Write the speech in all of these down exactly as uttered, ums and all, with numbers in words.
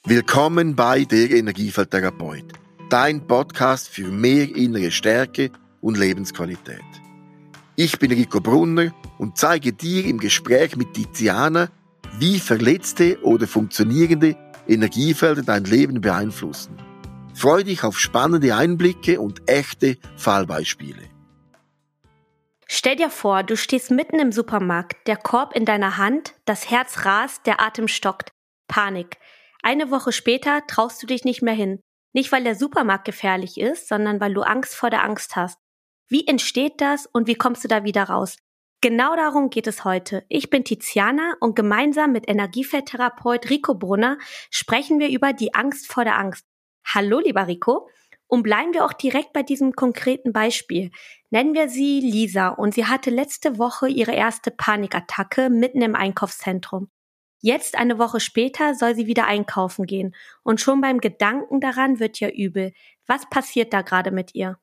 Willkommen bei der Energiefeldtherapeut, dein Podcast für mehr innere Stärke und Lebensqualität. Ich bin Rico Brunner und zeige dir im Gespräch mit Tiziana, wie verletzte oder funktionierende Energiefelder dein Leben beeinflussen. Freu dich auf spannende Einblicke und echte Fallbeispiele. Stell dir vor, du stehst mitten im Supermarkt, der Korb in deiner Hand, das Herz rast, der Atem stockt. Panik. Eine Woche später traust du dich nicht mehr hin. Nicht, weil der Supermarkt gefährlich ist, sondern weil du Angst vor der Angst hast. Wie entsteht das und wie kommst du da wieder raus? Genau darum geht es heute. Ich bin Tiziana und gemeinsam mit Energiefeldtherapeut Rico Brunner sprechen wir über die Angst vor der Angst. Hallo, lieber Rico. Und bleiben wir auch direkt bei diesem konkreten Beispiel. Nennen wir sie Lisa und sie hatte letzte Woche ihre erste Panikattacke mitten im Einkaufszentrum. Jetzt, eine Woche später, soll sie wieder einkaufen gehen. Und schon beim Gedanken daran wird ihr übel. Was passiert da gerade mit ihr?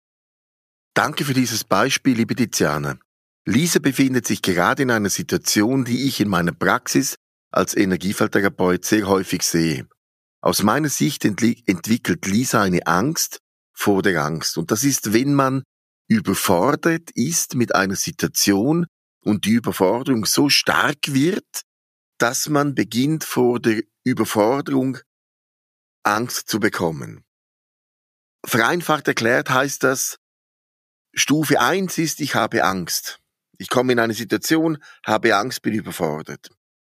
Danke für dieses Beispiel, liebe Tiziana. Lisa befindet sich gerade in einer Situation, die ich in meiner Praxis als Energiefeldtherapeut sehr häufig sehe. Aus meiner Sicht entli- entwickelt Lisa eine Angst vor der Angst. Und das ist, wenn man überfordert ist mit einer Situation und die Überforderung so stark wird, dass man beginnt, vor der Überforderung Angst zu bekommen. Vereinfacht erklärt heißt das, Stufe eins ist, ich habe Angst. Ich komme in eine Situation, habe Angst, bin überfordert.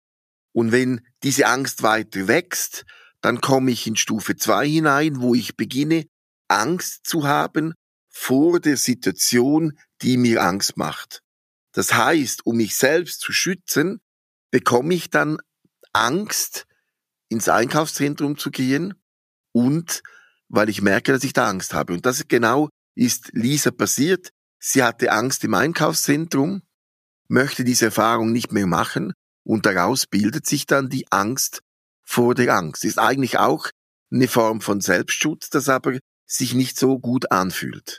Und wenn diese Angst weiter wächst, dann komme ich in Stufe zwei hinein, wo ich beginne, Angst zu haben vor der Situation, die mir Angst macht. Das heißt, um mich selbst zu schützen, bekomme ich dann Angst, ins Einkaufszentrum zu gehen und weil ich merke, dass ich da Angst habe. Und das genau ist Lisa passiert. Sie hatte Angst im Einkaufszentrum, möchte diese Erfahrung nicht mehr machen und daraus bildet sich dann die Angst vor der Angst. Ist eigentlich auch eine Form von Selbstschutz, das aber sich nicht so gut anfühlt.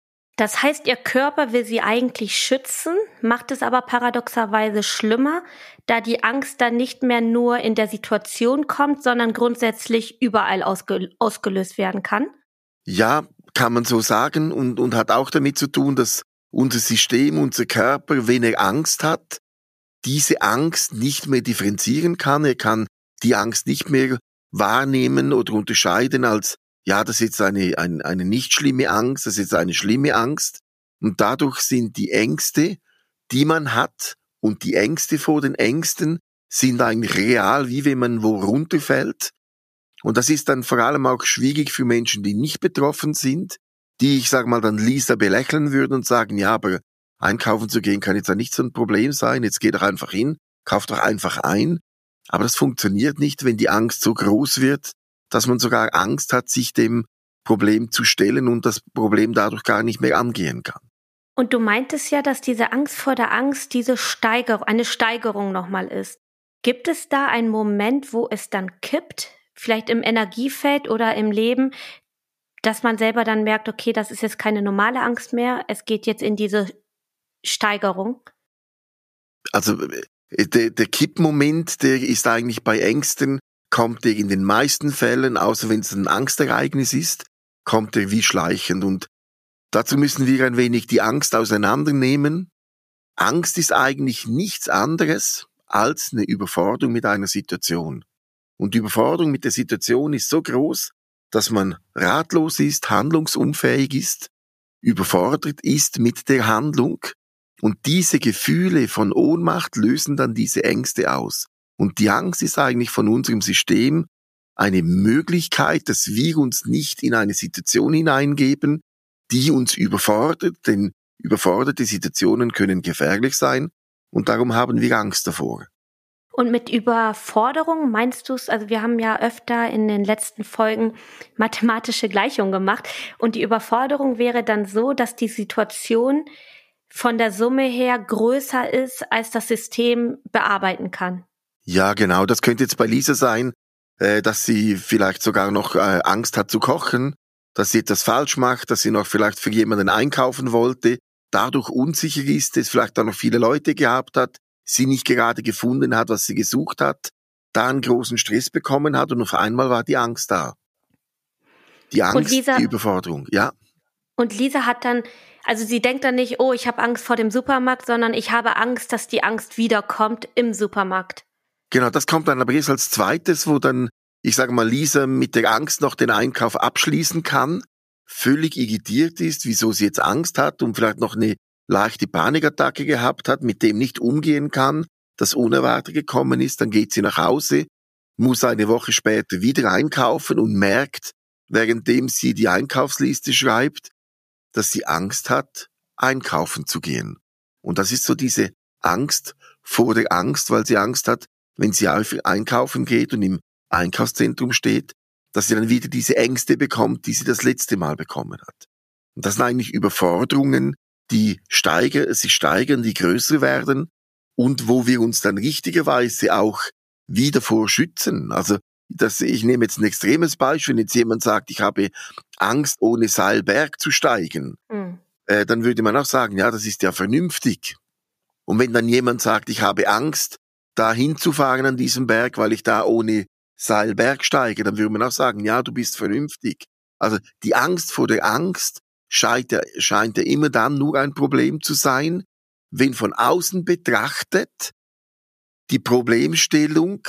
Das heißt, ihr Körper will sie eigentlich schützen, macht es aber paradoxerweise schlimmer, da die Angst dann nicht mehr nur in der Situation kommt, sondern grundsätzlich überall ausge- ausgelöst werden kann? Ja, kann man so sagen und, und hat auch damit zu tun, dass unser System, unser Körper, wenn er Angst hat, diese Angst nicht mehr differenzieren kann. Er kann die Angst nicht mehr wahrnehmen oder unterscheiden als ja, das ist jetzt eine, eine, eine nicht schlimme Angst, das ist jetzt eine schlimme Angst. Und dadurch sind die Ängste, die man hat, und die Ängste vor den Ängsten sind eigentlich real, wie wenn man wo runterfällt. Und das ist dann vor allem auch schwierig für Menschen, die nicht betroffen sind, die, ich sag mal, dann Lisa belächeln würden und sagen, ja, aber einkaufen zu gehen kann jetzt ja nicht so ein Problem sein, jetzt geh doch einfach hin, kauf doch einfach ein. Aber das funktioniert nicht, wenn die Angst so groß wird, dass man sogar Angst hat, sich dem Problem zu stellen und das Problem dadurch gar nicht mehr angehen kann. Und du meintest ja, dass diese Angst vor der Angst diese Steigerung, eine Steigerung nochmal ist. Gibt es da einen Moment, wo es dann kippt, vielleicht im Energiefeld oder im Leben, dass man selber dann merkt, okay, das ist jetzt keine normale Angst mehr, es geht jetzt in diese Steigerung? Also der, der Kippmoment, der ist eigentlich bei Ängsten, kommt er in den meisten Fällen, außer wenn es ein Angstereignis ist, kommt er wie schleichend. Und dazu müssen wir ein wenig die Angst auseinandernehmen. Angst ist eigentlich nichts anderes als eine Überforderung mit einer Situation. Und die Überforderung mit der Situation ist so groß, dass man ratlos ist, handlungsunfähig ist, überfordert ist mit der Handlung. Und diese Gefühle von Ohnmacht lösen dann diese Ängste aus. Und die Angst ist eigentlich von unserem System eine Möglichkeit, dass wir uns nicht in eine Situation hineingeben, die uns überfordert, denn überforderte Situationen können gefährlich sein und darum haben wir Angst davor. Und mit Überforderung meinst du es, also wir haben ja öfter in den letzten Folgen mathematische Gleichungen gemacht und die Überforderung wäre dann so, dass die Situation von der Summe her größer ist, als das System bearbeiten kann. Ja, genau, das könnte jetzt bei Lisa sein, äh, dass sie vielleicht sogar noch äh, Angst hat zu kochen, dass sie etwas falsch macht, dass sie noch vielleicht für jemanden einkaufen wollte, dadurch unsicher ist, es vielleicht auch noch viele Leute gehabt hat, sie nicht gerade gefunden hat, was sie gesucht hat. da einen großen Stress bekommen hat und auf einmal war die Angst da. Die Angst, Lisa, die Überforderung, ja. Und Lisa hat dann, also sie denkt dann nicht, oh, ich habe Angst vor dem Supermarkt, sondern ich habe Angst, dass die Angst wiederkommt im Supermarkt. Genau, das kommt dann aber erst als zweites, wo dann, ich sage mal, Lisa mit der Angst noch den Einkauf abschließen kann, völlig irritiert ist, wieso sie jetzt Angst hat und vielleicht noch eine leichte Panikattacke gehabt hat, mit dem nicht umgehen kann, das unerwartet gekommen ist, dann geht sie nach Hause, muss eine Woche später wieder einkaufen und merkt, währenddem sie die Einkaufsliste schreibt, dass sie Angst hat, einkaufen zu gehen. Und das ist so diese Angst vor der Angst, weil sie Angst hat, wenn sie einkaufen geht und im Einkaufszentrum steht, dass sie dann wieder diese Ängste bekommt, die sie das letzte Mal bekommen hat. Und das sind eigentlich Überforderungen, die steigern, sich steigern, die größer werden und wo wir uns dann richtigerweise auch wieder vor schützen. Also das, ich nehme jetzt ein extremes Beispiel, wenn jetzt jemand sagt, ich habe Angst, ohne Seil Berg zu steigen, mhm. äh, dann würde man auch sagen, ja, das ist ja vernünftig. Und wenn dann jemand sagt, ich habe Angst, da hinzufahren an diesem Berg, weil ich da ohne Seil Berg steige, dann würde man auch sagen, ja, du bist vernünftig. Also die Angst vor der Angst scheint ja, scheint ja immer dann nur ein Problem zu sein, wenn von außen betrachtet die Problemstellung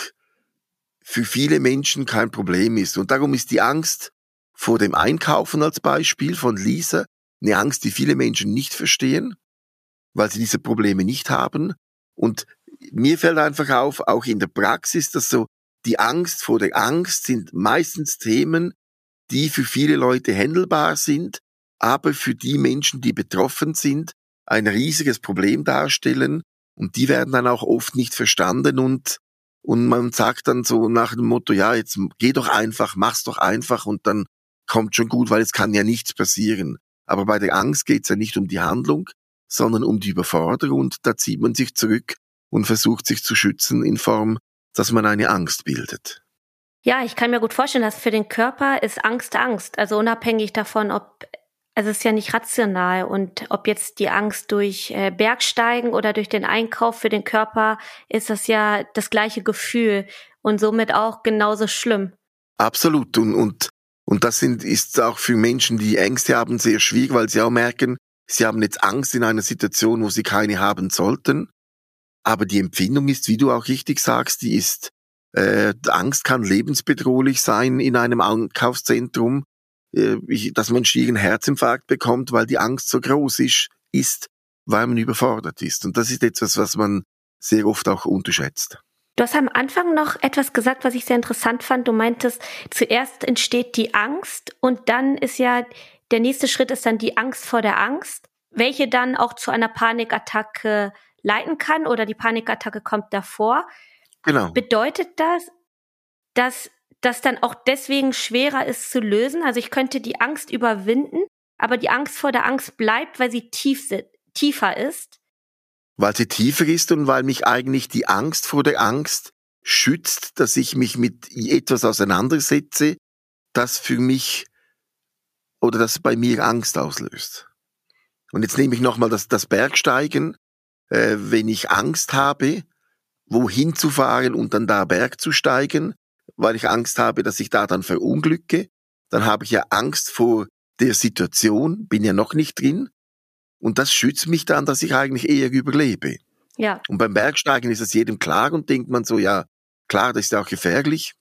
für viele Menschen kein Problem ist. Und darum ist die Angst vor dem Einkaufen als Beispiel von Lisa eine Angst, die viele Menschen nicht verstehen, weil sie diese Probleme nicht haben. Und mir fällt einfach auf, auch in der Praxis, dass so die Angst vor der Angst sind meistens Themen, die für viele Leute handelbar sind, aber für die Menschen, die betroffen sind, ein riesiges Problem darstellen. Und die werden dann auch oft nicht verstanden und Und man sagt dann so nach dem Motto, ja, jetzt geh doch einfach, mach's doch einfach und dann kommt schon gut, weil es kann ja nichts passieren. Aber bei der Angst geht's ja nicht um die Handlung, sondern um die Überforderung und da zieht man sich zurück und versucht sich zu schützen in Form, dass man eine Angst bildet. Ja, ich kann mir gut vorstellen, dass für den Körper ist Angst Angst. Also unabhängig davon, ob, also es ist ja nicht rational und ob jetzt die Angst durch äh, Bergsteigen oder durch den Einkauf für den Körper, ist das ja das gleiche Gefühl und somit auch genauso schlimm. Absolut und, und, und das sind, ist auch für Menschen, die Ängste haben, sehr schwierig, weil sie auch merken, sie haben jetzt Angst in einer Situation, wo sie keine haben sollten. Aber die Empfindung ist, wie du auch richtig sagst, die ist, äh, Angst kann lebensbedrohlich sein in einem Einkaufszentrum, äh, dass man einen schieren Herzinfarkt bekommt, weil die Angst so groß ist, ist, weil man überfordert ist. Und das ist etwas, was man sehr oft auch unterschätzt. Du hast am Anfang noch etwas gesagt, was ich sehr interessant fand. Du meintest, zuerst entsteht die Angst und dann ist ja, der nächste Schritt ist dann die Angst vor der Angst, welche dann auch zu einer Panikattacke leiten kann oder die Panikattacke kommt davor. Genau. Bedeutet das, dass das dann auch deswegen schwerer ist zu lösen? Also ich könnte die Angst überwinden, aber die Angst vor der Angst bleibt, weil sie tief, tiefer ist? Weil sie tiefer ist und weil mich eigentlich die Angst vor der Angst schützt, dass ich mich mit etwas auseinandersetze, das für mich oder das bei mir Angst auslöst. Und jetzt nehme ich nochmal das, das Bergsteigen. Äh, wenn ich Angst habe, wohin zu fahren und dann da Berg zu steigen, weil ich Angst habe, dass ich da dann verunglücke, dann habe ich ja Angst vor der Situation, bin ja noch nicht drin. Und das schützt mich dann, dass ich eigentlich eher überlebe. Ja. Und beim Bergsteigen ist es jedem klar und denkt man so, ja, klar, das ist ja auch gefährlich.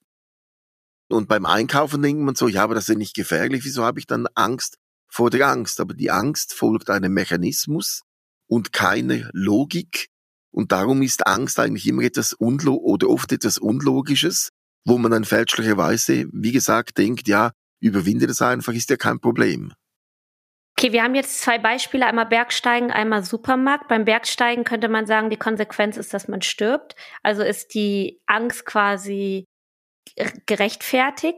Und beim Einkaufen denkt man so, ja, aber das ist ja nicht gefährlich, wieso habe ich dann Angst vor der Angst? Aber die Angst folgt einem Mechanismus und keine Logik. Und darum ist Angst eigentlich immer etwas Unlo- oder oft etwas Unlogisches, wo man dann fälschlicherweise, wie gesagt, denkt, ja, überwinde das einfach, ist ja kein Problem. Okay, wir haben jetzt zwei Beispiele, einmal Bergsteigen, einmal Supermarkt. Beim Bergsteigen könnte man sagen, die Konsequenz ist, dass man stirbt. Also ist die Angst quasi gerechtfertigt.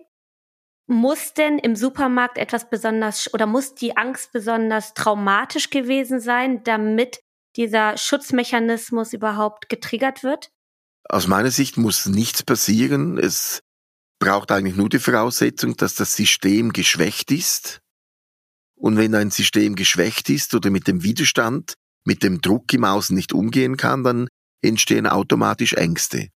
Muss denn im Supermarkt etwas besonders oder muss die Angst besonders traumatisch gewesen sein, damit dieser Schutzmechanismus überhaupt getriggert wird? Aus meiner Sicht muss nichts passieren. Es braucht eigentlich nur die Voraussetzung, dass das System geschwächt ist. Und wenn ein System geschwächt ist oder mit dem Widerstand, mit dem Druck im Außen nicht umgehen kann, dann entstehen automatisch Ängste.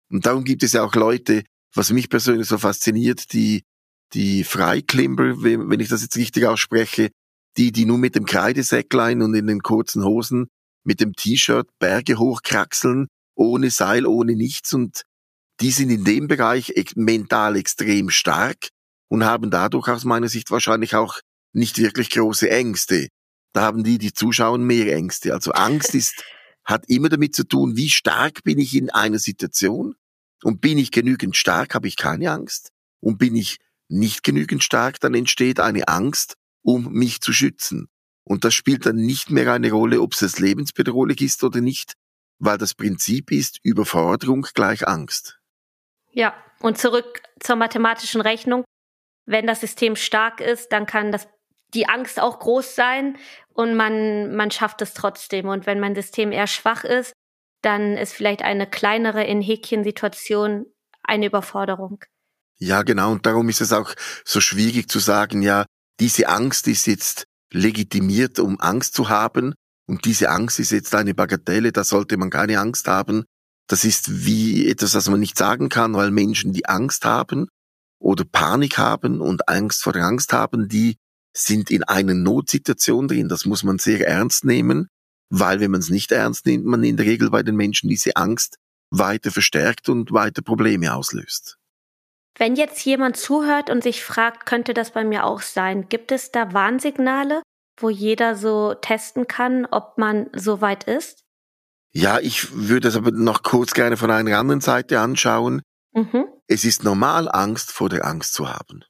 Und darum gibt es ja auch Leute, was mich persönlich so fasziniert, die, die Freiklimber, wenn ich das jetzt richtig ausspreche, die, die nur mit dem Kreidesäcklein und in den kurzen Hosen, mit dem T-Shirt Berge hochkraxeln, ohne Seil, ohne nichts, und die sind in dem Bereich mental extrem stark und haben dadurch aus meiner Sicht wahrscheinlich auch nicht wirklich große Ängste. Da haben die, die zuschauen, mehr Ängste. Also Angst ist, hat immer damit zu tun, wie stark bin ich in einer Situation, und bin ich genügend stark, habe ich keine Angst, und bin ich nicht genügend stark, dann entsteht eine Angst, um mich zu schützen. Und das spielt dann nicht mehr eine Rolle, ob es lebensbedrohlich ist oder nicht, weil das Prinzip ist, Überforderung gleich Angst. Ja, und zurück zur mathematischen Rechnung. Wenn das System stark ist, dann kann das, die Angst auch groß sein und man, man schafft es trotzdem. Und wenn mein System eher schwach ist, dann ist vielleicht eine kleinere in Häkchen Situation eine Überforderung. Ja, genau. Und darum ist es auch so schwierig zu sagen, ja, diese Angst ist jetzt legitimiert, um Angst zu haben. Und diese Angst ist jetzt eine Bagatelle, da sollte man keine Angst haben. Das ist wie etwas, was man nicht sagen kann, weil Menschen, die Angst haben oder Panik haben und Angst vor der Angst haben, die sind in einer Notsituation drin. Das muss man sehr ernst nehmen, weil wenn man es nicht ernst nimmt, man in der Regel bei den Menschen diese Angst weiter verstärkt und weiter Probleme auslöst. Wenn jetzt jemand zuhört und sich fragt, könnte das bei mir auch sein, gibt es da Warnsignale, wo jeder so testen kann, ob man so weit ist? Ja, ich würde es aber noch kurz gerne von einer anderen Seite anschauen. Mhm. Es ist normal, Angst vor der Angst zu haben.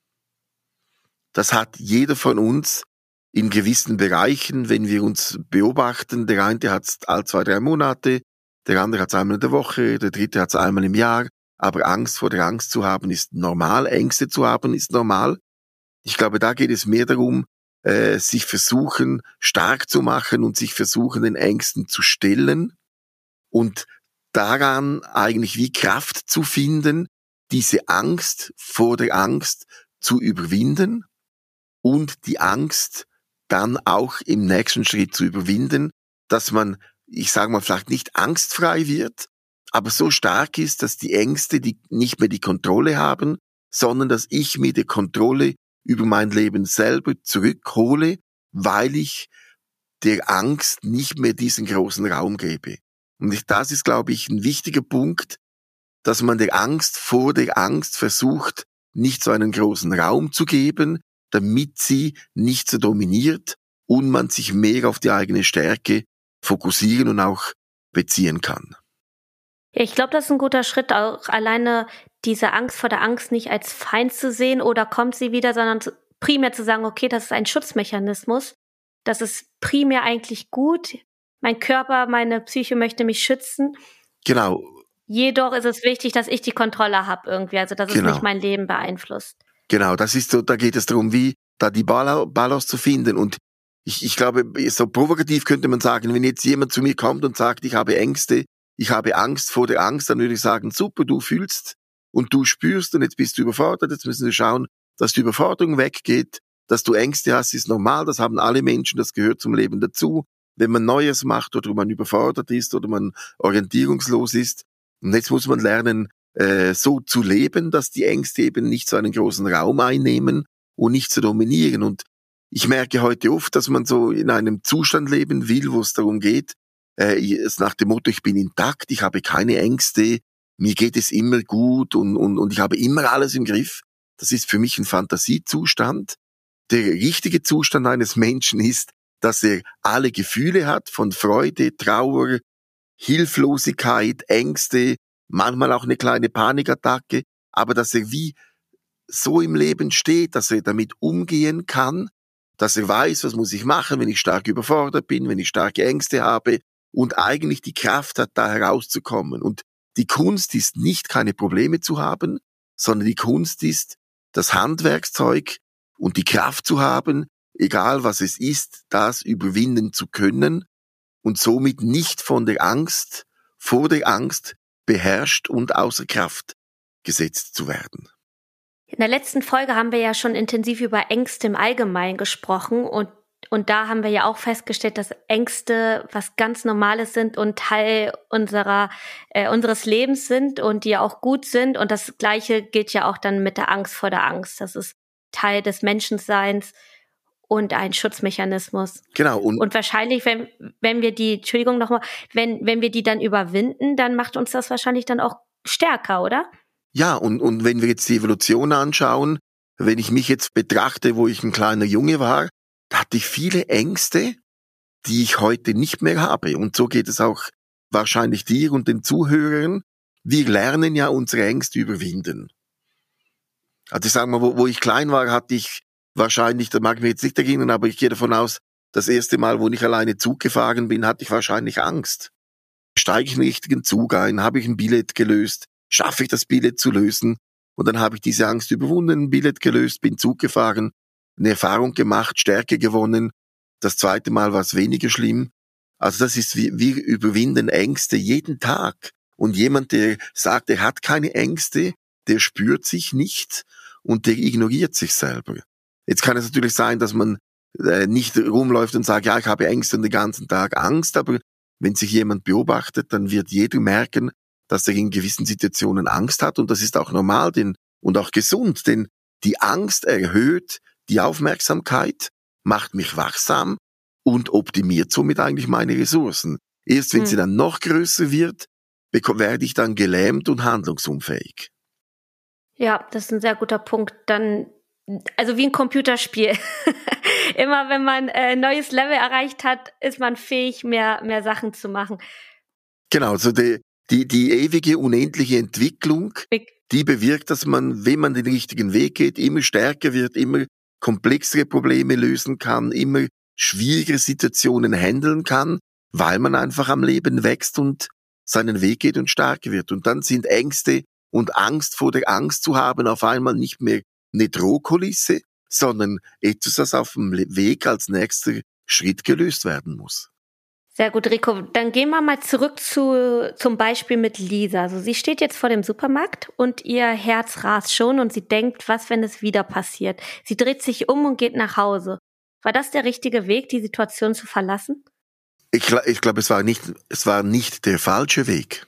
Das hat jeder von uns in gewissen Bereichen, wenn wir uns beobachten. Der eine hat es alle zwei, drei Monate, der andere hat es einmal in der Woche, der dritte hat es einmal im Jahr. Aber Angst vor der Angst zu haben ist normal, Ängste zu haben ist normal. Ich glaube, da geht es mehr darum, äh, sich versuchen, stark zu machen und sich versuchen, den Ängsten zu stellen und daran eigentlich wie Kraft zu finden, diese Angst vor der Angst zu überwinden und die Angst dann auch im nächsten Schritt zu überwinden, dass man, ich sage mal, vielleicht nicht angstfrei wird, aber so stark ist, dass die Ängste die nicht mehr die Kontrolle haben, sondern dass ich mir die Kontrolle über mein Leben selber zurückhole, weil ich der Angst nicht mehr diesen großen Raum gebe. Und das ist, glaube ich, ein wichtiger Punkt, dass man der Angst vor der Angst versucht, nicht so einen großen Raum zu geben, damit sie nicht so dominiert und man sich mehr auf die eigene Stärke fokussieren und auch beziehen kann. Ja, ich glaube, das ist ein guter Schritt, auch alleine diese Angst vor der Angst nicht als Feind zu sehen oder kommt sie wieder, sondern primär zu sagen, okay, das ist ein Schutzmechanismus, das ist primär eigentlich gut, mein Körper, meine Psyche möchte mich schützen. Genau. Jedoch ist es wichtig, dass ich die Kontrolle habe irgendwie, also dass genau. es nicht mein Leben beeinflusst. Genau, das ist so, da geht es darum, wie da die Balance zu finden. Und ich, ich glaube, so provokativ könnte man sagen, wenn jetzt jemand zu mir kommt und sagt, ich habe Ängste, ich habe Angst vor der Angst, dann würde ich sagen, super, du fühlst und du spürst und jetzt bist du überfordert, jetzt müssen wir schauen, dass die Überforderung weggeht, dass du Ängste hast, ist normal, das haben alle Menschen, das gehört zum Leben dazu. Wenn man Neues macht oder man überfordert ist oder man orientierungslos ist. Und jetzt muss man lernen, äh, so zu leben, dass die Ängste eben nicht so einen großen Raum einnehmen und nicht zu dominieren. Und ich merke heute oft, dass man so in einem Zustand leben will, wo es darum geht, äh, es nach dem Motto, ich bin intakt, ich habe keine Ängste, mir geht es immer gut und, und, und ich habe immer alles im Griff. Das ist für mich ein Fantasiezustand. Der richtige Zustand eines Menschen ist, dass er alle Gefühle hat, von Freude, Trauer, Hilflosigkeit, Ängste, manchmal auch eine kleine Panikattacke, aber dass er wie so im Leben steht, dass er damit umgehen kann, dass er weiß, was muss ich machen, wenn ich stark überfordert bin, wenn ich starke Ängste habe und eigentlich die Kraft hat, da herauszukommen. Und die Kunst ist nicht, keine Probleme zu haben, sondern die Kunst ist, das Handwerkszeug und die Kraft zu haben, egal was es ist, das überwinden zu können und somit nicht von der Angst, vor der Angst beherrscht und außer Kraft gesetzt zu werden. In der letzten Folge haben wir ja schon intensiv über Ängste im Allgemeinen gesprochen und Und da haben wir ja auch festgestellt, dass Ängste was ganz Normales sind und Teil unserer äh, unseres Lebens sind und die ja auch gut sind. Und das Gleiche gilt ja auch dann mit der Angst vor der Angst. Das ist Teil des Menschenseins und ein Schutzmechanismus. Genau. Und, und wahrscheinlich, wenn wenn wir die, Entschuldigung nochmal, wenn wenn wir die dann überwinden, dann macht uns das wahrscheinlich dann auch stärker, oder? Ja, und, und wenn wir jetzt die Evolution anschauen, wenn ich mich jetzt betrachte, wo ich ein kleiner Junge war, da hatte ich viele Ängste, die ich heute nicht mehr habe. Und so geht es auch wahrscheinlich dir und den Zuhörern. Wir lernen ja unsere Ängste überwinden. Also ich sage mal, wo, wo ich klein war, hatte ich wahrscheinlich, da mag ich mich jetzt nicht erinnern, aber ich gehe davon aus, das erste Mal, wo ich alleine Zug gefahren bin, hatte ich wahrscheinlich Angst. Steige ich in den richtigen Zug ein, habe ich ein Billett gelöst, schaffe ich das Billett zu lösen? Und dann habe ich diese Angst überwunden, ein Billett gelöst, bin Zug gefahren, eine Erfahrung gemacht, Stärke gewonnen. Das zweite Mal war es weniger schlimm. Also das ist, wie wir überwinden Ängste jeden Tag. Und jemand, der sagt, er hat keine Ängste, der spürt sich nicht und der ignoriert sich selber. Jetzt kann es natürlich sein, dass man äh, nicht rumläuft und sagt, ja, ich habe Ängste und den ganzen Tag Angst, aber wenn sich jemand beobachtet, dann wird jeder merken, dass er in gewissen Situationen Angst hat und das ist auch normal denn, und auch gesund, denn die Angst erhöht die Aufmerksamkeit, macht mich wachsam und optimiert somit eigentlich meine Ressourcen. Erst wenn hm. sie dann noch größer wird, werde ich dann gelähmt und handlungsunfähig. Ja, das ist ein sehr guter Punkt. Dann, also wie ein Computerspiel. Immer wenn man ein äh, neues Level erreicht hat, ist man fähig, mehr, mehr Sachen zu machen. Genau, so die, die, die ewige, unendliche Entwicklung, die bewirkt, dass man, wenn man den richtigen Weg geht, immer stärker wird, immer komplexere Probleme lösen kann, immer schwierigere Situationen handeln kann, weil man einfach am Leben wächst und seinen Weg geht und stärker wird. Und dann sind Ängste und Angst vor der Angst zu haben auf einmal nicht mehr eine Drohkulisse, sondern etwas, das auf dem Weg als nächster Schritt gelöst werden muss. Sehr gut, Rico. Dann gehen wir mal zurück zu, zum Beispiel mit Lisa. Also sie steht jetzt vor dem Supermarkt und ihr Herz rast schon und sie denkt, was, wenn es wieder passiert? Sie dreht sich um und geht nach Hause. War das der richtige Weg, die Situation zu verlassen? Ich, ich glaube, es war nicht, es war nicht der falsche Weg.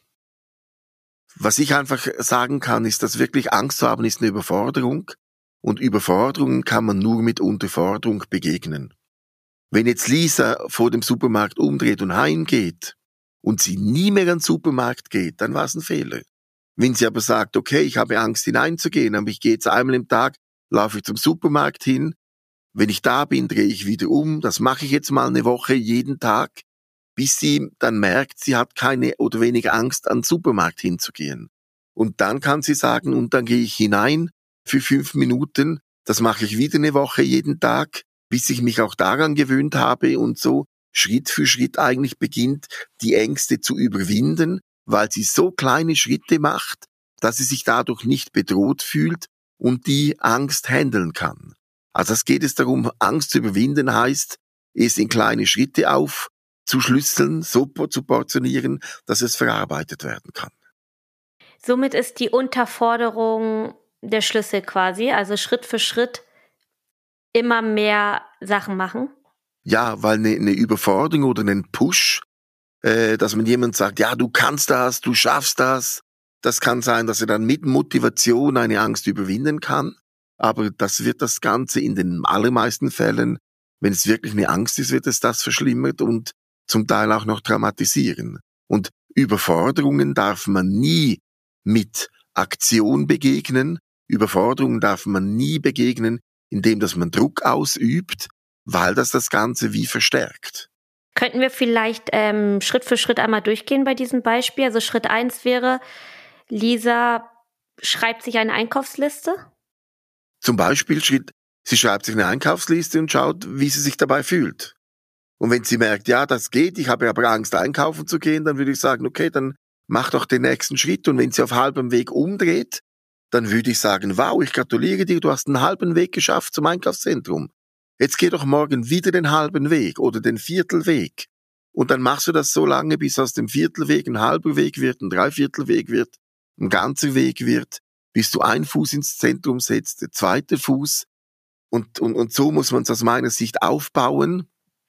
Was ich einfach sagen kann, ist, dass wirklich Angst zu haben ist eine Überforderung und Überforderungen kann man nur mit Unterforderung begegnen. Wenn jetzt Lisa vor dem Supermarkt umdreht und heimgeht und sie nie mehr an den Supermarkt geht, dann war es ein Fehler. Wenn sie aber sagt, okay, ich habe Angst hineinzugehen, aber ich gehe jetzt einmal im Tag, laufe ich zum Supermarkt hin, wenn ich da bin, drehe ich wieder um, das mache ich jetzt mal eine Woche jeden Tag, bis sie dann merkt, sie hat keine oder weniger Angst, an den Supermarkt hinzugehen. Und dann kann sie sagen, und dann gehe ich hinein für fünf Minuten, das mache ich wieder eine Woche jeden Tag, bis ich mich auch daran gewöhnt habe und so Schritt für Schritt eigentlich beginnt, die Ängste zu überwinden, weil sie so kleine Schritte macht, dass sie sich dadurch nicht bedroht fühlt und die Angst handeln kann. Also es geht es darum, Angst zu überwinden heißt, es in kleine Schritte aufzuschlüsseln, so zu portionieren, dass es verarbeitet werden kann. Somit ist die Unterforderung der Schlüssel quasi, also Schritt für Schritt immer mehr Sachen machen? Ja, weil eine, eine Überforderung oder einen Push, äh, dass man jemand sagt, ja, du kannst das, du schaffst das, das kann sein, dass er dann mit Motivation eine Angst überwinden kann, aber das wird das Ganze in den allermeisten Fällen, wenn es wirklich eine Angst ist, wird es das verschlimmert und zum Teil auch noch traumatisieren. Und Überforderungen darf man nie mit Aktion begegnen, Überforderungen darf man nie begegnen, indem dass man Druck ausübt, weil das das Ganze wie verstärkt. Könnten wir vielleicht ähm, Schritt für Schritt einmal durchgehen bei diesem Beispiel? Also Schritt eins wäre, Lisa schreibt sich eine Einkaufsliste. Zum Beispiel, Schritt, sie schreibt sich eine Einkaufsliste und schaut, wie sie sich dabei fühlt. Und wenn sie merkt, ja, das geht, ich habe aber Angst, einkaufen zu gehen, dann würde ich sagen, okay, dann mach doch den nächsten Schritt. Und wenn sie auf halbem Weg umdreht, dann würde ich sagen, wow, ich gratuliere dir, du hast einen halben Weg geschafft zum Einkaufszentrum. Jetzt geh doch morgen wieder den halben Weg oder den Viertelweg. Und dann machst du das so lange, bis aus dem Viertelweg ein halber Weg wird, ein Dreiviertelweg wird, ein ganzer Weg wird, bis du einen Fuß ins Zentrum setzt, der zweite Fuß. Und, und, und so muss man es aus meiner Sicht aufbauen.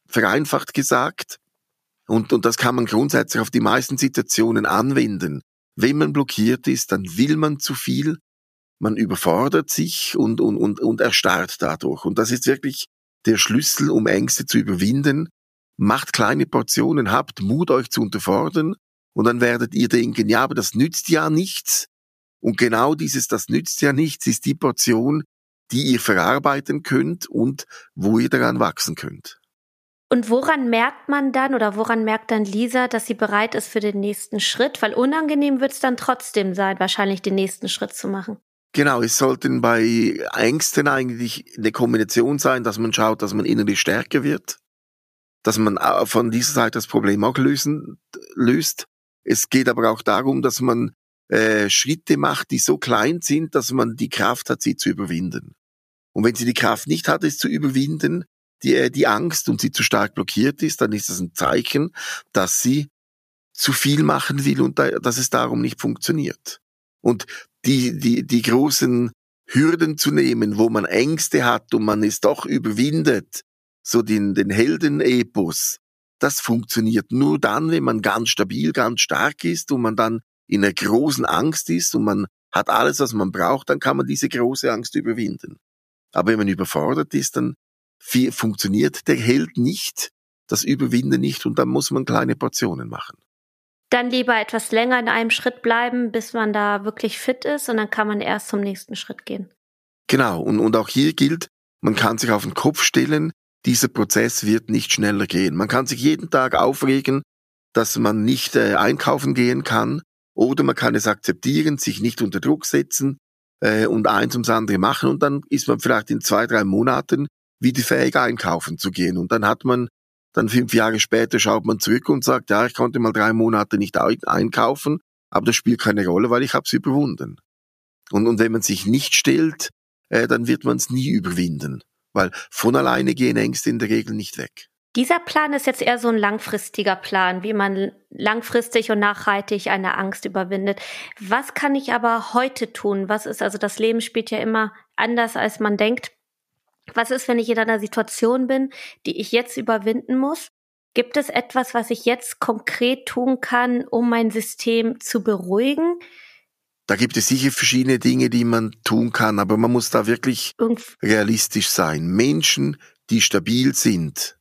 vereinfacht gesagt. Und, und das kann man grundsätzlich auf die meisten Situationen anwenden. Wenn man blockiert ist, dann will man zu viel, man überfordert sich und, und, und, und erstarrt dadurch. Und das ist wirklich der Schlüssel, um Ängste zu überwinden. Macht kleine Portionen, habt Mut, euch zu unterfordern, und dann werdet ihr denken, ja, aber das nützt ja nichts. Und genau dieses, das nützt ja nichts, ist die Portion, die ihr verarbeiten könnt und wo ihr daran wachsen könnt. Und woran merkt man dann oder woran merkt dann Lisa, dass sie bereit ist für den nächsten Schritt? Weil unangenehm wird es dann trotzdem sein, wahrscheinlich den nächsten Schritt zu machen. Genau, es sollten bei Ängsten eigentlich eine Kombination sein, dass man schaut, dass man innerlich stärker wird, dass man von dieser Seite das Problem auch lösen, löst. Es geht aber auch darum, dass man äh, Schritte macht, die so klein sind, dass man die Kraft hat, sie zu überwinden. Und wenn sie die Kraft nicht hat, es zu überwinden, die, äh, die Angst, und sie zu stark blockiert ist, dann ist das ein Zeichen, dass sie zu viel machen will und da, dass es darum nicht funktioniert. Und die, die, die großen Hürden zu nehmen, wo man Ängste hat und man es doch überwindet, so den, den Heldenepos, das funktioniert nur dann, wenn man ganz stabil, ganz stark ist und man dann in einer großen Angst ist und man hat alles, was man braucht, dann kann man diese große Angst überwinden. Aber wenn man überfordert ist, dann funktioniert der Held nicht, das Überwinden nicht, und dann muss man kleine Portionen machen. Dann lieber etwas länger in einem Schritt bleiben, bis man da wirklich fit ist, und dann kann man erst zum nächsten Schritt gehen. Genau, und, und auch hier gilt, man kann sich auf den Kopf stellen, dieser Prozess wird nicht schneller gehen. Man kann sich jeden Tag aufregen, dass man nicht äh, einkaufen gehen kann, oder man kann es akzeptieren, sich nicht unter Druck setzen äh, und eins ums andere machen, und dann ist man vielleicht in zwei, drei Monaten wieder fähig, einkaufen zu gehen. Und dann hat man, dann fünf Jahre später schaut man zurück und sagt, ja, ich konnte mal drei Monate nicht einkaufen, aber das spielt keine Rolle, weil ich habe es überwunden. Und, und wenn man sich nicht stellt, äh, dann wird man es nie überwinden. Weil von alleine gehen Ängste in der Regel nicht weg. Dieser Plan ist jetzt eher so ein langfristiger Plan, wie man langfristig und nachhaltig eine Angst überwindet. Was kann ich aber heute tun? Was ist, also das Leben spielt ja immer anders, als man denkt. Was ist, wenn ich in einer Situation bin, die ich jetzt überwinden muss? Gibt es etwas, was ich jetzt konkret tun kann, um mein System zu beruhigen? Da gibt es sicher verschiedene Dinge, die man tun kann, aber man muss da wirklich Irgend- realistisch sein. Menschen, die stabil sind,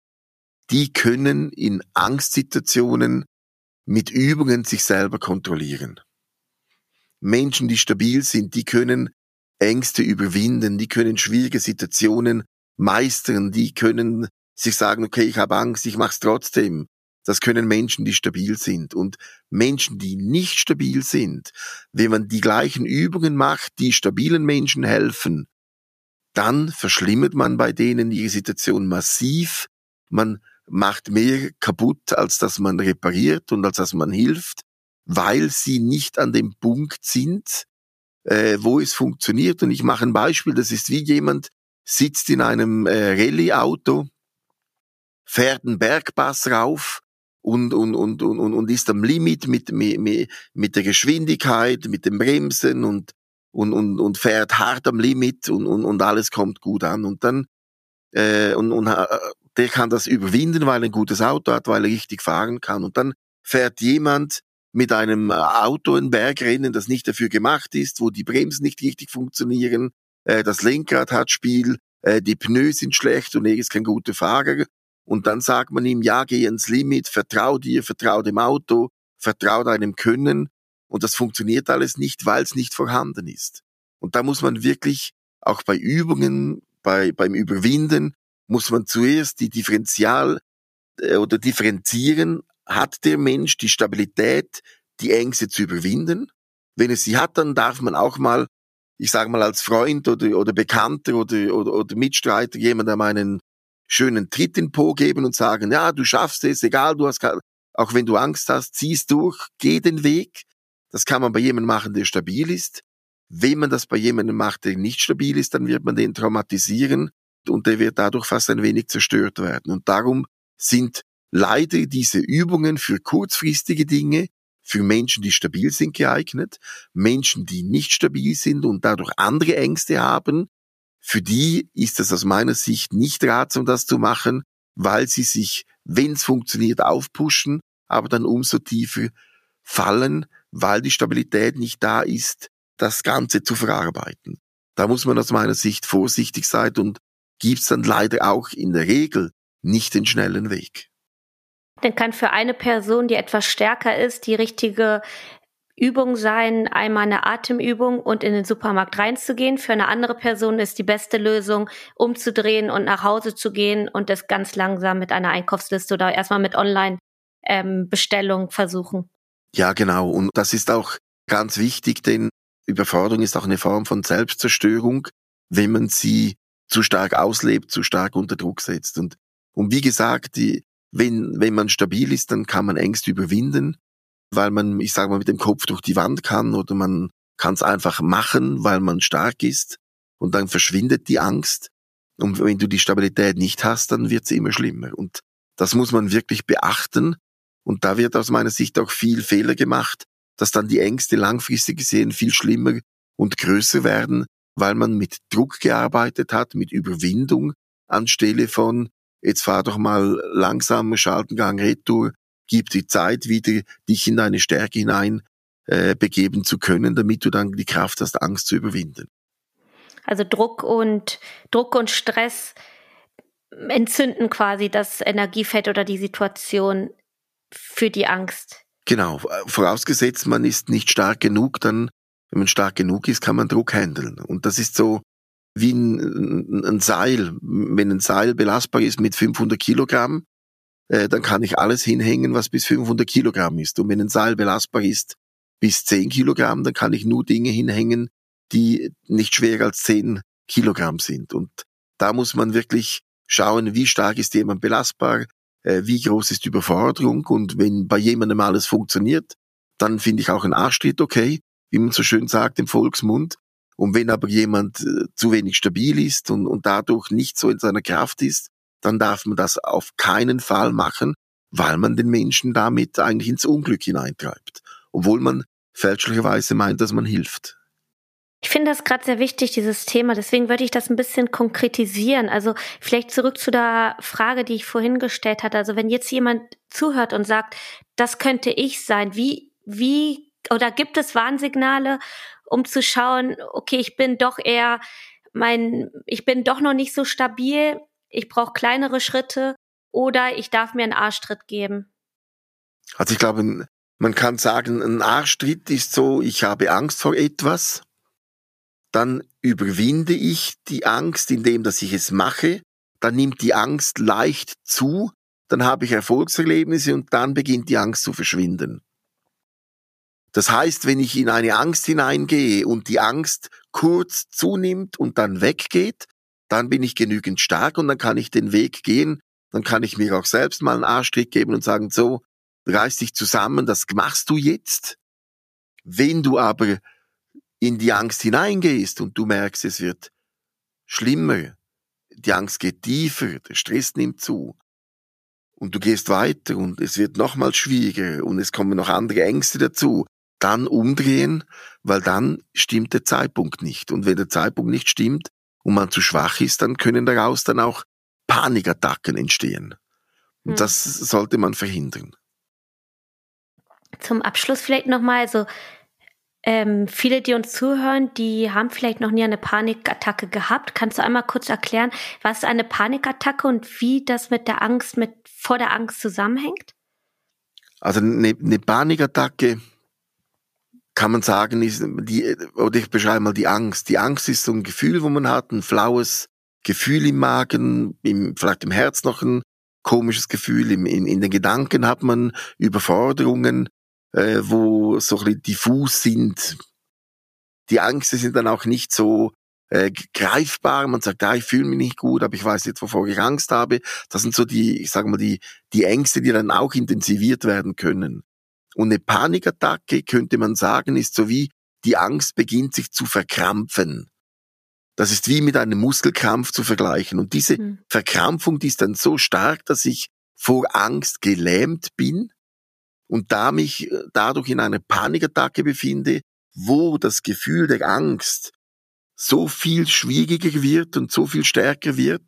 die können in Angstsituationen mit Übungen sich selber kontrollieren. Menschen, die stabil sind, die können Ängste überwinden, die können schwierige Situationen meistern, die können sich sagen, okay, ich habe Angst, ich mache es trotzdem. Das können Menschen, die stabil sind. Und Menschen, die nicht stabil sind, wenn man die gleichen Übungen macht, die stabilen Menschen helfen, dann verschlimmert man bei denen ihre Situation massiv. Man macht mehr kaputt, als dass man repariert und als dass man hilft, weil sie nicht an dem Punkt sind, äh, wo es funktioniert. Und ich mache ein Beispiel, das ist wie jemand sitzt in einem äh, Rallye-Auto, fährt einen Bergpass rauf, Und, und, und, und, und ist am Limit mit, mit, mit der Geschwindigkeit, mit dem Bremsen und, und, und, und fährt hart am Limit und, und, und alles kommt gut an. Und dann, äh, und, und, der kann das überwinden, weil er ein gutes Auto hat, weil er richtig fahren kann. Und dann fährt jemand mit einem Auto ein Bergrennen, das nicht dafür gemacht ist, wo die Bremsen nicht richtig funktionieren, äh, das Lenkrad hat Spiel, äh, die Pneus sind schlecht und er ist kein guter Fahrer. Und dann sagt man ihm, ja, geh ins Limit, vertrau dir, vertrau dem Auto, vertrau deinem Können. Und das funktioniert alles nicht, weil es nicht vorhanden ist. Und da muss man wirklich, auch bei Übungen, bei, beim Überwinden, muss man zuerst die Differential äh, oder differenzieren, hat der Mensch die Stabilität, die Ängste zu überwinden? Wenn es sie hat, dann darf man auch mal, ich sage mal als Freund oder, oder Bekannter oder, oder, oder Mitstreiter jemandem einen schönen Tritt in den Po geben und sagen, ja, du schaffst es, egal, du hast, auch wenn du Angst hast, zieh's durch, geh den Weg. Das kann man bei jemandem machen, der stabil ist. Wenn man das bei jemandem macht, der nicht stabil ist, dann wird man den traumatisieren und der wird dadurch fast ein wenig zerstört werden. Und darum sind leider diese Übungen für kurzfristige Dinge, für Menschen, die stabil sind, geeignet. Menschen, die nicht stabil sind und dadurch andere Ängste haben, für die ist es aus meiner Sicht nicht ratsam, das zu machen, weil sie sich, wenn es funktioniert, aufpushen, aber dann umso tiefer fallen, weil die Stabilität nicht da ist, das Ganze zu verarbeiten. Da muss man aus meiner Sicht vorsichtig sein und gibt's dann leider auch in der Regel nicht den schnellen Weg. Dann kann für eine Person, die etwas stärker ist, die richtige Übung sein, einmal eine Atemübung und in den Supermarkt reinzugehen. Für eine andere Person ist die beste Lösung, umzudrehen und nach Hause zu gehen und das ganz langsam mit einer Einkaufsliste oder erstmal mit Online-Bestellung ähm, versuchen. Ja, genau. Und das ist auch ganz wichtig, denn Überforderung ist auch eine Form von Selbstzerstörung, wenn man sie zu stark auslebt, zu stark unter Druck setzt. Und, und wie gesagt, die, wenn, wenn man stabil ist, dann kann man Ängste überwinden, weil man, ich sage mal, mit dem Kopf durch die Wand kann, oder man kann es einfach machen, weil man stark ist, und dann verschwindet die Angst. Und wenn du die Stabilität nicht hast, dann wird es immer schlimmer. Und das muss man wirklich beachten. Und da wird aus meiner Sicht auch viel Fehler gemacht, dass dann die Ängste langfristig gesehen viel schlimmer und größer werden, weil man mit Druck gearbeitet hat, mit Überwindung, anstelle von, jetzt fahr doch mal langsamer, Schaltengang Retour, gib die Zeit wieder, dich in deine Stärke hinein äh, begeben zu können, damit du dann die Kraft hast, Angst zu überwinden. Also Druck und Druck und Stress entzünden quasi das Energiefeld oder die Situation für die Angst. Genau, vorausgesetzt, man ist nicht stark genug, dann, wenn man stark genug ist, kann man Druck handeln. Und das ist so wie ein, ein Seil. Wenn ein Seil belastbar ist mit fünfhundert Kilogramm, äh, dann kann ich alles hinhängen, was bis fünfhundert Kilogramm ist. Und wenn ein Seil belastbar ist bis zehn Kilogramm, dann kann ich nur Dinge hinhängen, die nicht schwerer als zehn Kilogramm sind. Und da muss man wirklich schauen, wie stark ist jemand belastbar, wie groß ist die Überforderung, und wenn bei jemandem alles funktioniert, dann finde ich auch ein Arschtritt okay, wie man so schön sagt im Volksmund. Und wenn aber jemand äh, zu wenig stabil ist und, und dadurch nicht so in seiner Kraft ist, dann darf man das auf keinen Fall machen, weil man den Menschen damit eigentlich ins Unglück hineintreibt, obwohl man fälschlicherweise meint, dass man hilft. Ich finde das gerade sehr wichtig, dieses Thema. Deswegen würde ich das ein bisschen konkretisieren. Also vielleicht zurück zu der Frage, die ich vorhin gestellt hatte. Also wenn jetzt jemand zuhört und sagt, das könnte ich sein, wie, wie, oder gibt es Warnsignale, um zu schauen, okay, ich bin doch eher mein, ich bin doch noch nicht so stabil, ich brauche kleinere Schritte, oder ich darf mir einen Arschtritt geben? Also ich glaube, man kann sagen, ein Arschtritt ist so, ich habe Angst vor etwas. Dann überwinde ich die Angst, indem dass ich es mache. Dann nimmt die Angst leicht zu. Dann habe ich Erfolgserlebnisse und dann beginnt die Angst zu verschwinden. Das heißt, wenn ich in eine Angst hineingehe und die Angst kurz zunimmt und dann weggeht, dann bin ich genügend stark und dann kann ich den Weg gehen. Dann kann ich mir auch selbst mal einen Arschtritt geben und sagen, so, reiß dich zusammen, das machst du jetzt. Wenn du aber in die Angst hineingehst und du merkst, es wird schlimmer, die Angst geht tiefer, der Stress nimmt zu und du gehst weiter und es wird nochmal schwieriger und es kommen noch andere Ängste dazu, dann umdrehen, weil dann stimmt der Zeitpunkt nicht. Und wenn der Zeitpunkt nicht stimmt und man zu schwach ist, dann können daraus dann auch Panikattacken entstehen. Und hm. das sollte man verhindern. Zum Abschluss vielleicht nochmal, also Ähm, viele, die uns zuhören, die haben vielleicht noch nie eine Panikattacke gehabt. Kannst du einmal kurz erklären, was ist eine Panikattacke und wie das mit der Angst, mit vor der Angst zusammenhängt? Also eine, eine Panikattacke, kann man sagen, ist die, oder ich beschreibe mal die Angst. Die Angst ist so ein Gefühl, wo man hat, ein flaues Gefühl im Magen, im, vielleicht im Herz noch ein komisches Gefühl, im, in, in den Gedanken hat man Überforderungen, äh, wo so ein bisschen diffus sind. Die Ängste sind dann auch nicht so äh, greifbar. Man sagt, ja, ich fühle mich nicht gut, aber ich weiß jetzt, wovor ich Angst habe. Das sind so die, ich sage mal, die, die Ängste, die dann auch intensiviert werden können. Und eine Panikattacke, könnte man sagen, ist so wie die Angst beginnt sich zu verkrampfen. Das ist wie mit einem Muskelkrampf zu vergleichen. Und diese hm. Verkrampfung, die ist dann so stark, dass ich vor Angst gelähmt bin und da mich dadurch in einer Panikattacke befinde, wo das Gefühl der Angst so viel schwieriger wird und so viel stärker wird,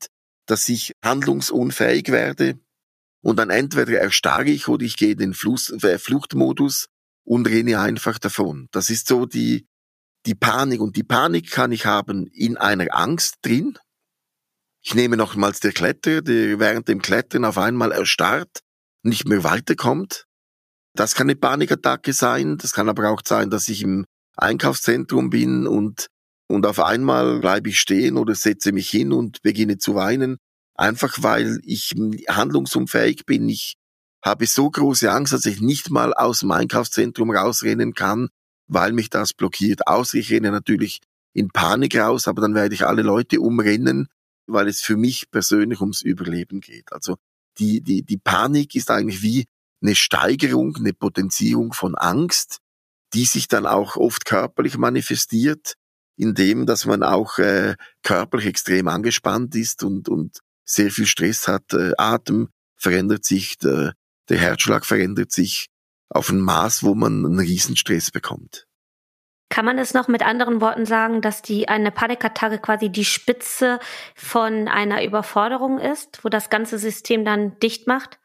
dass ich handlungsunfähig werde und dann entweder erstarre ich oder ich gehe in den Fluss, äh, Fluchtmodus und renne einfach davon. Das ist so die, die Panik. Und die Panik kann ich haben in einer Angst drin. Ich nehme nochmals der Kletterer, der während dem Klettern auf einmal erstarrt, nicht mehr weiterkommt. Das kann eine Panikattacke sein. Das kann aber auch sein, dass ich im Einkaufszentrum bin und, und auf einmal bleibe ich stehen oder setze mich hin und beginne zu weinen. Einfach weil ich handlungsunfähig bin. Ich habe so große Angst, dass ich nicht mal aus dem Einkaufszentrum rausrennen kann, weil mich das blockiert. Außer ich renne natürlich in Panik raus, aber dann werde ich alle Leute umrennen, weil es für mich persönlich ums Überleben geht. Also die, die, die Panik ist eigentlich wie eine Steigerung, eine Potenzierung von Angst, die sich dann auch oft körperlich manifestiert, indem, dass man auch äh, körperlich extrem angespannt ist und, und sehr viel Stress hat. Äh, Atem verändert sich, der, der Herzschlag verändert sich auf ein Maß, wo man einen Riesenstress bekommt. Kann man es noch mit anderen Worten sagen, dass die eine Panikattacke quasi die Spitze von einer Überforderung ist, wo das ganze System dann dicht macht?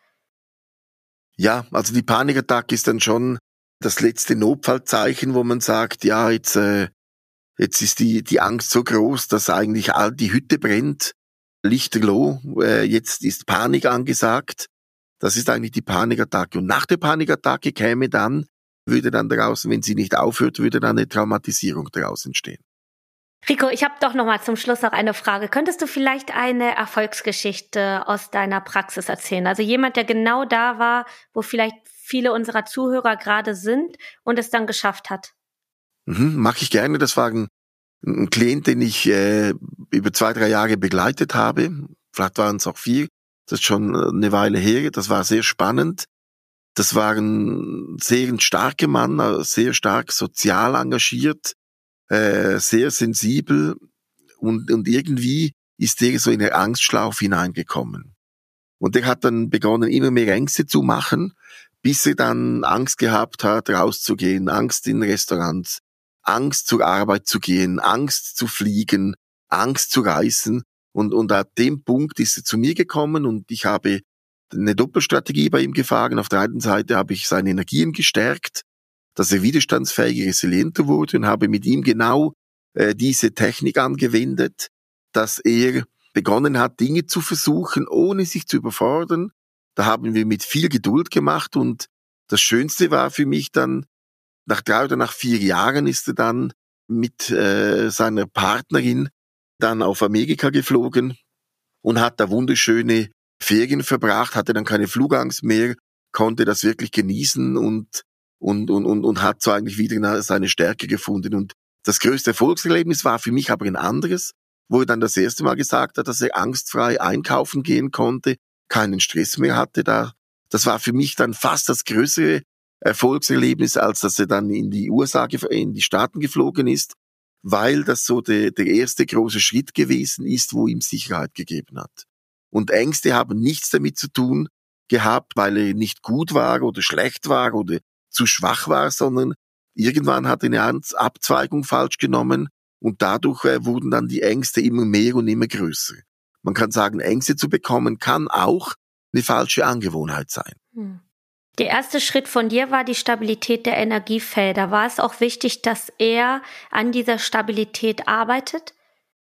Ja, also die Panikattacke ist dann schon das letzte Notfallzeichen, wo man sagt, ja, jetzt äh, jetzt ist die die Angst so groß, dass eigentlich all die Hütte brennt, lichterloh, äh, jetzt ist Panik angesagt. Das ist eigentlich die Panikattacke. Und nach der Panikattacke käme dann, würde dann daraus, wenn sie nicht aufhört, würde dann eine Traumatisierung daraus entstehen. Rico, ich habe doch noch mal zum Schluss noch eine Frage. Könntest du vielleicht eine Erfolgsgeschichte aus deiner Praxis erzählen? Also jemand, der genau da war, wo vielleicht viele unserer Zuhörer gerade sind und es dann geschafft hat. Mhm, mache ich gerne. Das war ein, ein Klient, den ich äh, über zwei, drei Jahre begleitet habe. Vielleicht waren es auch vier. Das ist schon eine Weile her. Das war sehr spannend. Das war ein sehr starker Mann, sehr stark sozial engagiert, äh, sehr sensibel und, und irgendwie ist er so in eine Angstschlaufe hineingekommen. Und er hat dann begonnen, immer mehr Ängste zu machen, bis er dann Angst gehabt hat, rauszugehen, Angst in Restaurants, Angst zur Arbeit zu gehen, Angst zu fliegen, Angst zu reisen. Und, und ab dem Punkt ist er zu mir gekommen und ich habe eine Doppelstrategie bei ihm gefahren. Auf der einen Seite habe ich seine Energien gestärkt, dass er widerstandsfähiger, resilienter wurde und habe mit ihm genau äh, diese Technik angewendet, dass er begonnen hat, Dinge zu versuchen, ohne sich zu überfordern. Da haben wir mit viel Geduld gemacht und das Schönste war für mich dann, nach drei oder nach vier Jahren ist er dann mit äh, seiner Partnerin dann auf Amerika geflogen und hat da wunderschöne Ferien verbracht, hatte dann keine Flugangst mehr, konnte das wirklich genießen und und und und, und hat so eigentlich wieder seine Stärke gefunden. Und das größte Erfolgserlebnis war für mich aber ein anderes, wo er dann das erste Mal gesagt hat, dass er angstfrei einkaufen gehen konnte, keinen Stress mehr hatte da. Das war für mich dann fast das größere Erfolgserlebnis, als dass er dann in die U S A, in die Staaten geflogen ist, weil das so der, der erste große Schritt gewesen ist, wo ihm Sicherheit gegeben hat. Und Ängste haben nichts damit zu tun gehabt, weil er nicht gut war oder schlecht war oder zu schwach war, sondern irgendwann hat er eine Abzweigung falsch genommen und dadurch äh, wurden dann die Ängste immer mehr und immer größer. Man kann sagen, Ängste zu bekommen kann auch eine falsche Angewohnheit sein. Hm. Der erste Schritt von dir war die Stabilität der Energiefelder. War es auch wichtig, dass er an dieser Stabilität arbeitet?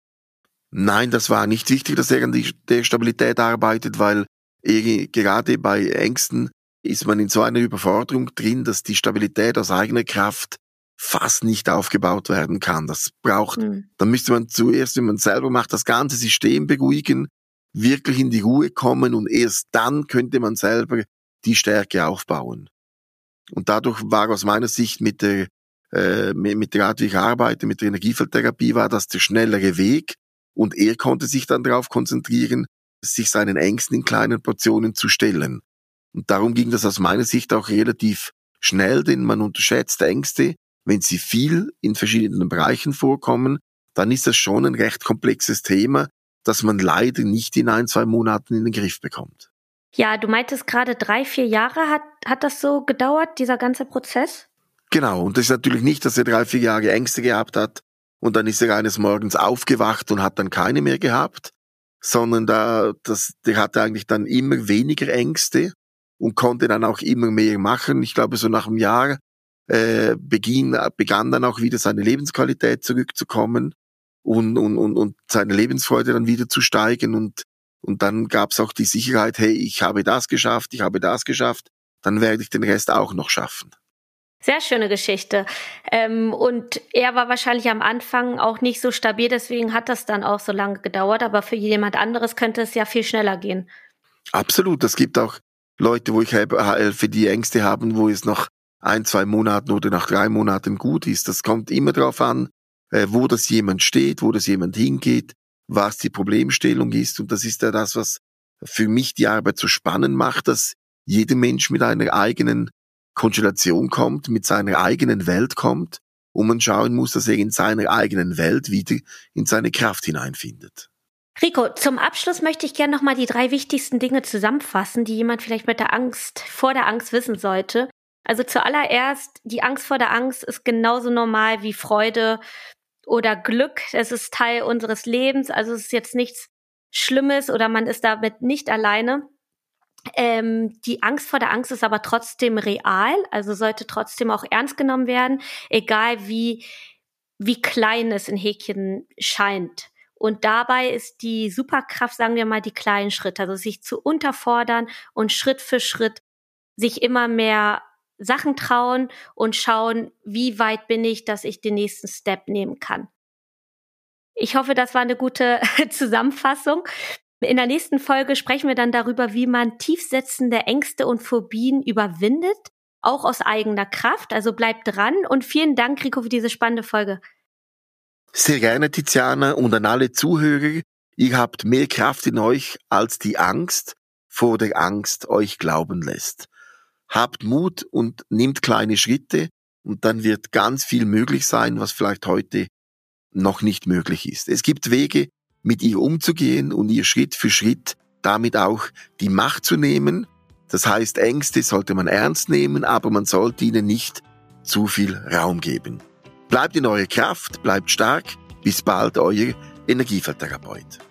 Nein, das war nicht wichtig, dass er an die, der Stabilität arbeitet, weil er, gerade bei Ängsten ist man in so einer Überforderung drin, dass die Stabilität aus eigener Kraft fast nicht aufgebaut werden kann. Das braucht, hm. dann müsste man zuerst, wenn man selber macht, das ganze System beruhigen, wirklich in die Ruhe kommen und erst dann könnte man selber die Stärke aufbauen. Und dadurch war aus meiner Sicht mit der, äh, mit der Art, wie ich arbeite, mit der Energiefeldtherapie, war das der schnellere Weg. Und er konnte sich dann darauf konzentrieren, sich seinen Ängsten in kleinen Portionen zu stellen. Und darum ging das aus meiner Sicht auch relativ schnell, denn man unterschätzt Ängste. Wenn sie viel in verschiedenen Bereichen vorkommen, dann ist das schon ein recht komplexes Thema, das man leider nicht in ein, zwei Monaten in den Griff bekommt. Ja, du meintest gerade drei, vier Jahre hat, hat das so gedauert, dieser ganze Prozess? Genau, und das ist natürlich nicht, dass er drei, vier Jahre Ängste gehabt hat und dann ist er eines Morgens aufgewacht und hat dann keine mehr gehabt, sondern da, das, der hatte eigentlich dann immer weniger Ängste und konnte dann auch immer mehr machen. Ich glaube, so nach einem Jahr äh, beginn, begann dann auch wieder seine Lebensqualität zurückzukommen und, und, und, und seine Lebensfreude dann wieder zu steigen. Und, und dann gab es auch die Sicherheit, hey, ich habe das geschafft, ich habe das geschafft, dann werde ich den Rest auch noch schaffen. Sehr schöne Geschichte. Ähm, und er war wahrscheinlich am Anfang auch nicht so stabil, deswegen hat das dann auch so lange gedauert. Aber für jemand anderes könnte es ja viel schneller gehen. Absolut. Es gibt auch Leute, wo ich helfe, die Ängste haben, wo es nach ein, zwei Monaten oder nach drei Monaten gut ist. Das kommt immer darauf an, wo das jemand steht, wo das jemand hingeht, was die Problemstellung ist. Und das ist ja das, was für mich die Arbeit so spannend macht, dass jeder Mensch mit einer eigenen Konstellation kommt, mit seiner eigenen Welt kommt und man schauen muss, dass er in seiner eigenen Welt wieder in seine Kraft hineinfindet. Rico, zum Abschluss möchte ich gerne nochmal die drei wichtigsten Dinge zusammenfassen, die jemand vielleicht mit der Angst, vor der Angst wissen sollte. Also zuallererst, die Angst vor der Angst ist genauso normal wie Freude oder Glück. Es ist Teil unseres Lebens, also es ist jetzt nichts Schlimmes oder man ist damit nicht alleine. Ähm, die Angst vor der Angst ist aber trotzdem real, also sollte trotzdem auch ernst genommen werden, egal wie, wie klein es in Häkchen scheint. Und dabei ist die Superkraft, sagen wir mal, die kleinen Schritte, also sich zu unterfordern und Schritt für Schritt sich immer mehr Sachen trauen und schauen, wie weit bin ich, dass ich den nächsten Step nehmen kann. Ich hoffe, das war eine gute Zusammenfassung. In der nächsten Folge sprechen wir dann darüber, wie man tiefsetzende Ängste und Phobien überwindet, auch aus eigener Kraft. Also bleibt dran und vielen Dank, Rico, für diese spannende Folge. Sehr gerne, Tiziana, und an alle Zuhörer. Ihr habt mehr Kraft in euch, als die Angst vor der Angst euch glauben lässt. Habt Mut und nehmt kleine Schritte und dann wird ganz viel möglich sein, was vielleicht heute noch nicht möglich ist. Es gibt Wege, mit ihr umzugehen und ihr Schritt für Schritt damit auch die Macht zu nehmen. Das heißt, Ängste sollte man ernst nehmen, aber man sollte ihnen nicht zu viel Raum geben. Bleibt in eurer Kraft, bleibt stark. Bis bald, euer Energiefeldtherapeut.